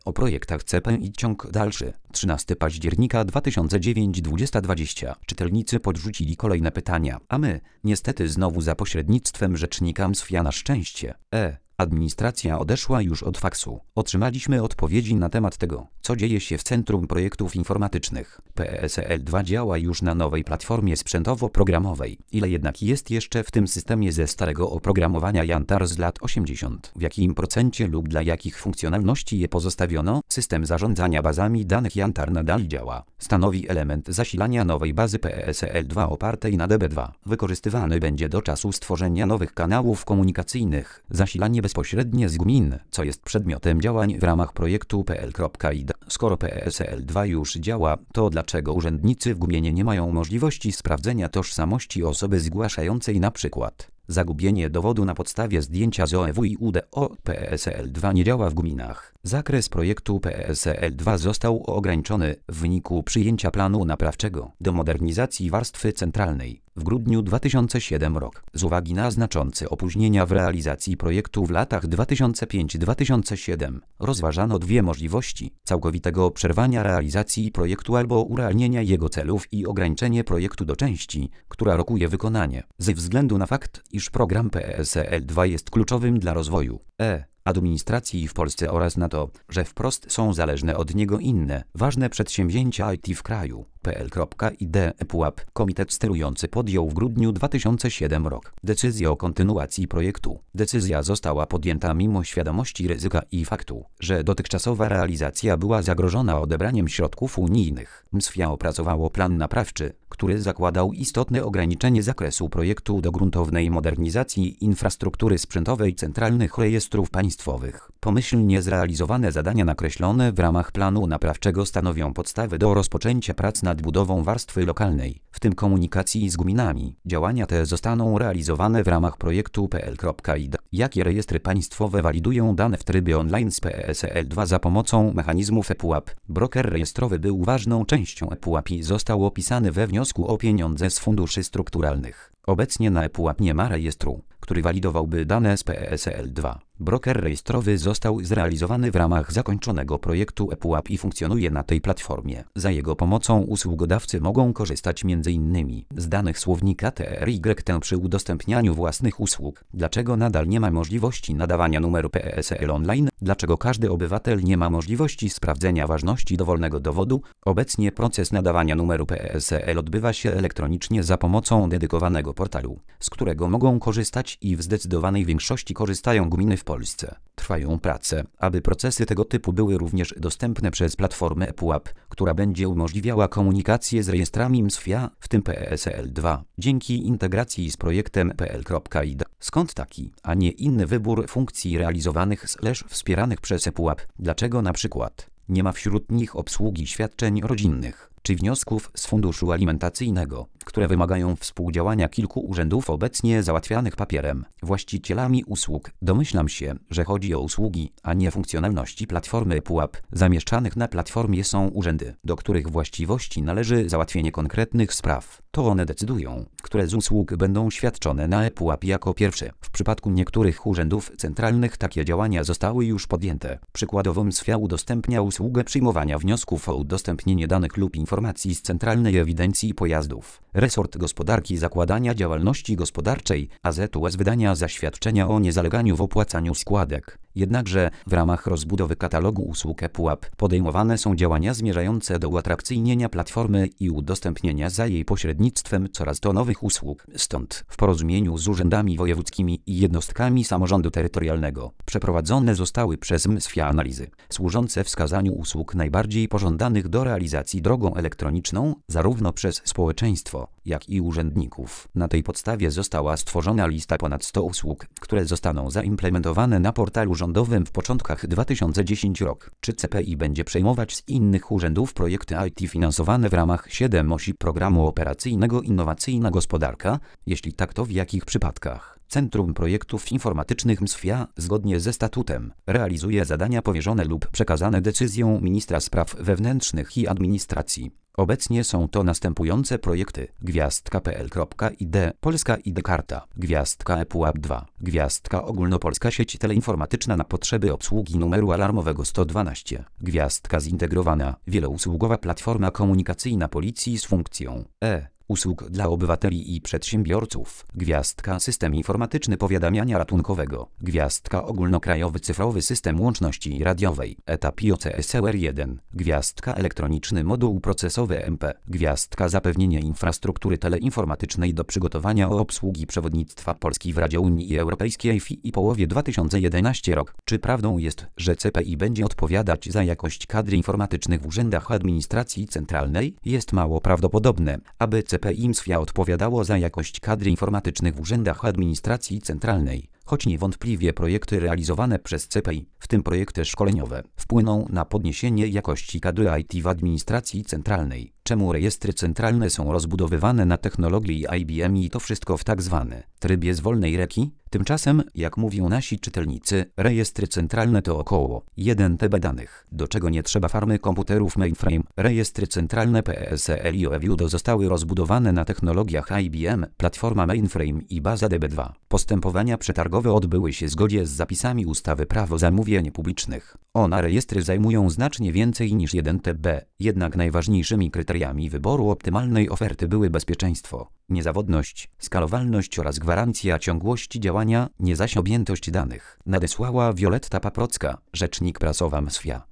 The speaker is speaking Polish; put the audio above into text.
O projektach CP i ciąg dalszy. 13 października 2009 20:20. Czytelnicy podrzucili kolejne pytania, a my, niestety znowu za pośrednictwem rzecznika MSWiA na szczęście. Administracja odeszła już od faksu. Otrzymaliśmy odpowiedzi na temat tego, co dzieje się w Centrum Projektów Informatycznych. PESEL-2 działa już na nowej platformie sprzętowo-programowej. Ile jednak jest jeszcze w tym systemie ze starego oprogramowania Jantar z lat 80? W jakim procencie lub dla jakich funkcjonalności je pozostawiono? System zarządzania bazami danych Jantar nadal działa. Stanowi element zasilania nowej bazy PESEL-2 opartej na DB2. Wykorzystywany będzie do czasu stworzenia nowych kanałów komunikacyjnych. Zasilanie bezpośrednie z gmin, co jest przedmiotem działań w ramach projektu PL.id. Skoro PESEL-2 już działa, to dlaczego urzędnicy w gminie nie mają możliwości sprawdzenia tożsamości osoby zgłaszającej na przykład zagubienie dowodu na podstawie zdjęcia z OEW i UDO? PESEL-2 nie działa w gminach. Zakres projektu PESEL-2 został ograniczony w wyniku przyjęcia planu naprawczego do modernizacji warstwy centralnej w grudniu 2007 rok. Z uwagi na znaczące opóźnienia w realizacji projektu w latach 2005-2007 rozważano dwie możliwości: całkowitego przerwania realizacji projektu albo urealnienia jego celów i ograniczenie projektu do części, która rokuje wykonanie. Ze względu na fakt, iż program PESEL-2 jest kluczowym dla rozwoju administracji w Polsce oraz na to, że wprost są zależne od niego inne ważne przedsięwzięcia IT w kraju, PL.id ePUAP komitet sterujący podjął w grudniu 2007 rok decyzję o kontynuacji projektu. Decyzja została podjęta mimo świadomości ryzyka i faktu, że dotychczasowa realizacja była zagrożona odebraniem środków unijnych. MSWiA opracowało plan naprawczy, który zakładał istotne ograniczenie zakresu projektu do gruntownej modernizacji infrastruktury sprzętowej centralnych rejestrów państwowych. Pomyślnie zrealizowane zadania nakreślone w ramach planu naprawczego stanowią podstawę do rozpoczęcia prac nad budową warstwy lokalnej, w tym komunikacji z gminami. Działania te zostaną realizowane w ramach projektu PL.id. Jakie rejestry państwowe walidują dane w trybie online z PESEL-2 za pomocą mechanizmów ePUAP? Broker rejestrowy był ważną częścią ePUAP i został opisany we wniosku o pieniądze z funduszy strukturalnych. Obecnie na ePUAP nie ma rejestru, który walidowałby dane z PESEL-2. Broker rejestrowy został zrealizowany w ramach zakończonego projektu ePUAP i funkcjonuje na tej platformie. Za jego pomocą usługodawcy mogą korzystać m.in. z danych słownika TRYT przy udostępnianiu własnych usług. Dlaczego nadal nie ma możliwości nadawania numeru PESEL online? Dlaczego każdy obywatel nie ma możliwości sprawdzenia ważności dowolnego dowodu? Obecnie proces nadawania numeru PESEL odbywa się elektronicznie za pomocą dedykowanego portalu, z którego mogą korzystać i w zdecydowanej większości korzystają gminy w Polsce. Trwają prace, aby procesy tego typu były również dostępne przez platformę ePUAP, która będzie umożliwiała komunikację z rejestrami MSWiA, w tym PESEL-2, dzięki integracji z projektem PL.id. Skąd taki, a nie inny wybór funkcji realizowanych wspieranych przez ePUAP? Dlaczego na przykład nie ma wśród nich obsługi świadczeń rodzinnych czy wniosków z funduszu alimentacyjnego, które wymagają współdziałania kilku urzędów obecnie załatwianych papierem? Właścicielami usług domyślam się, że chodzi o usługi, a nie funkcjonalności platformy ePUAP. Zamieszczanych na platformie są urzędy, do których właściwości należy załatwienie konkretnych spraw. To one decydują, które z usług będą świadczone na ePUAP jako pierwsze. W przypadku niektórych urzędów centralnych takie działania zostały już podjęte. Przykładowo MSWiA udostępnia usługę przyjmowania wniosków o udostępnienie danych lub informacji z Centralnej Ewidencji Pojazdów. Resort Gospodarki Zakładania Działalności Gospodarczej AZUS wydania zaświadczenia o niezaleganiu w opłacaniu składek. Jednakże w ramach rozbudowy katalogu usług ePUAP podejmowane są działania zmierzające do uatrakcyjnienia platformy i udostępnienia za jej pośrednictwem coraz to nowych usług. Stąd w porozumieniu z urzędami wojewódzkimi i jednostkami samorządu terytorialnego przeprowadzone zostały przez MSWiA analizy służące wskazaniu usług najbardziej pożądanych do realizacji drogą elektroniczną zarówno przez społeczeństwo, jak i urzędników. Na tej podstawie została stworzona lista ponad 100 usług, które zostaną zaimplementowane na portalu rządowym w początkach 2010 rok. Czy CPI będzie przejmować z innych urzędów projekty IT finansowane w ramach 7 osi programu operacyjnego Innowacyjna Gospodarka? Jeśli tak, to w jakich przypadkach? Centrum Projektów Informatycznych MSWiA, zgodnie ze statutem, realizuje zadania powierzone lub przekazane decyzją Ministra Spraw Wewnętrznych i Administracji. Obecnie są to następujące projekty: gwiazdka.pl.id, Polska ID Karta, Gwiazdka ePUAP 2, Gwiazdka Ogólnopolska Sieć Teleinformatyczna na potrzeby obsługi numeru alarmowego 112, Gwiazdka Zintegrowana, Wielousługowa Platforma Komunikacyjna Policji z funkcją usług dla obywateli i przedsiębiorców, Gwiazdka System Informatyczny Powiadamiania Ratunkowego, Gwiazdka Ogólnokrajowy Cyfrowy System Łączności Radiowej, etap IOCSR1, Gwiazdka Elektroniczny Moduł Procesowy MP, Gwiazdka Zapewnienie infrastruktury teleinformatycznej do przygotowania obsługi przewodnictwa Polski w Radzie Unii Europejskiej w połowie 2011 rok. Czy prawdą jest, że CPI będzie odpowiadać za jakość kadr informatycznych w urzędach administracji centralnej? Jest mało prawdopodobne, aby CPI MSWiA odpowiadało za jakość kadr informatycznych w urzędach administracji centralnej, choć niewątpliwie projekty realizowane przez CPI, w tym projekty szkoleniowe, wpłyną na podniesienie jakości kadry IT w administracji centralnej. Czemu rejestry centralne są rozbudowywane na technologii IBM i to wszystko w tzw. trybie z wolnej ręki? Tymczasem, jak mówią nasi czytelnicy, rejestry centralne to około 1 TB danych, do czego nie trzeba farmy komputerów mainframe. Rejestry centralne PSEL i OEVIUDO zostały rozbudowane na technologiach IBM, platforma mainframe i baza DB2. Postępowania przetargowe odbyły się zgodnie z zapisami ustawy Prawo zamówień publicznych. Rejestry zajmują znacznie więcej niż 1 TB, jednak najważniejszymi kryteriami wyboru optymalnej oferty były bezpieczeństwo, niezawodność, skalowalność oraz gwarancja ciągłości działania, nie zaś objętość danych. Nadesłała Wioletta Paprocka, rzecznik prasowa MSWiA.